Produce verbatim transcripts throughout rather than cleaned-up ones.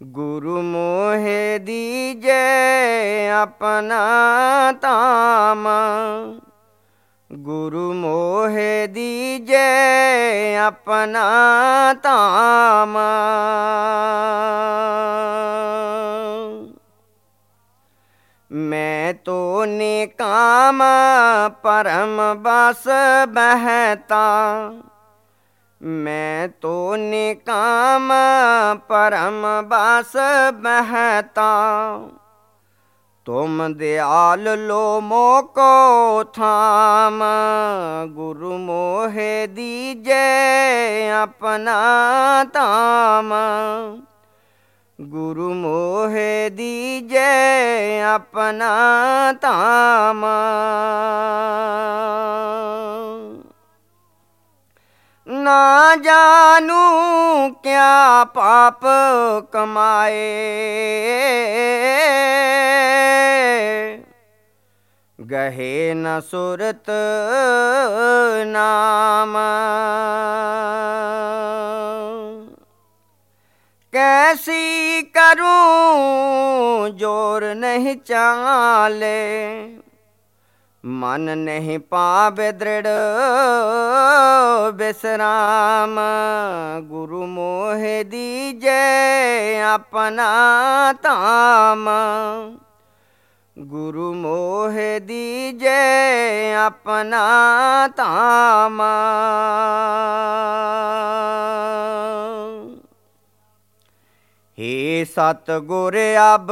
गुरु मोहे दीजे अपना धाम, गुरु मोहे दीजे अपना धाम। मैं तो निकाम परम बस बहता, मैं तो निकाम परम बस बहता। तुम दयाल लो मोको थाम, गुरु मोहे दीजे अपना धाम, गुरु मोहे दीजे अपना धाम। ना जानू क्या पाप कमाए, गहे न सुरत नाम। कैसी करूं जोर नहीं चाले, मन नहीं पावे दृढ़ विश्राम। गुरु मोहे दीजे अपना धाम, गुरु मोहे दीजे अपना धाम। हे सतगुर अब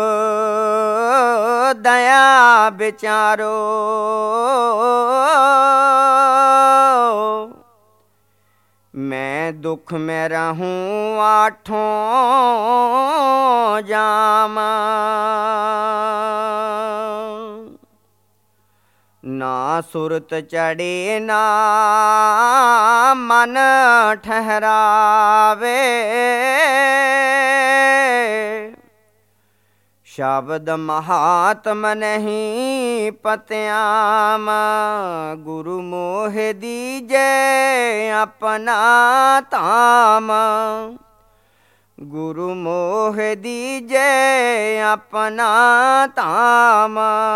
दया विचारो, मैं दुख में रहूं आठों जाम। ना सुरत चढ़े ना मन ठहरावे, शब्द महात्म नहीं पत्याम। गुरु मोहे दीजे अपना धाम, गुरु मोहे दीजे अपना धाम।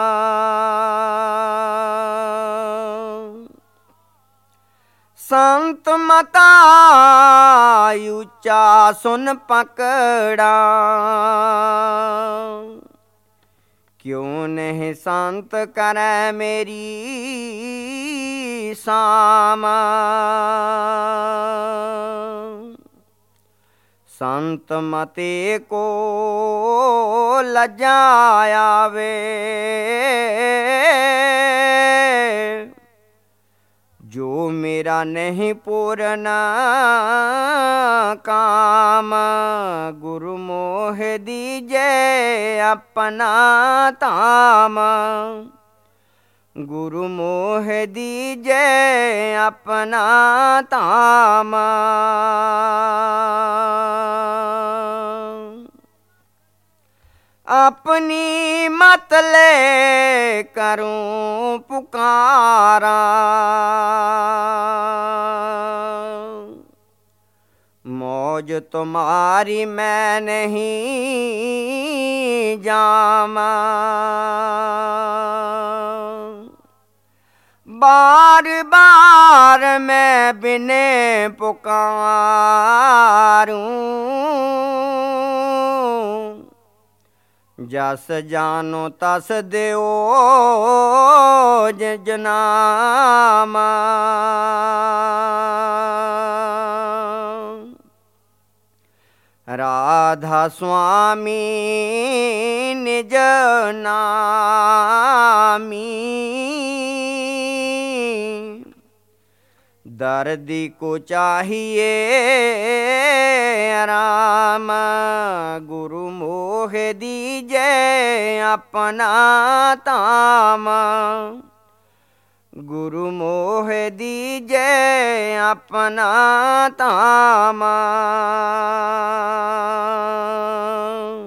संत मता ऊंचा सुन पकड़ा, क्यों नहीं संत करे मेरी साम। संत मते को लजायावे, जो मेरा नहीं पूरना काम। गुरु मोहे दीजे अपना धाम, गुरु मोहे दीजे अपना धाम। अपनी मत ले करूं पुकारा, मौज तुम्हारी मैं नहीं जामा। बार बार मैं बिने पुकारूं, जस जानो तस देओ जनामा। राधा स्वामी निज नामी, दर्दी को चाहिए राम। गुरु मोहे दीजे अपना धाम, गुरु मोहे दीजे अपना धाम।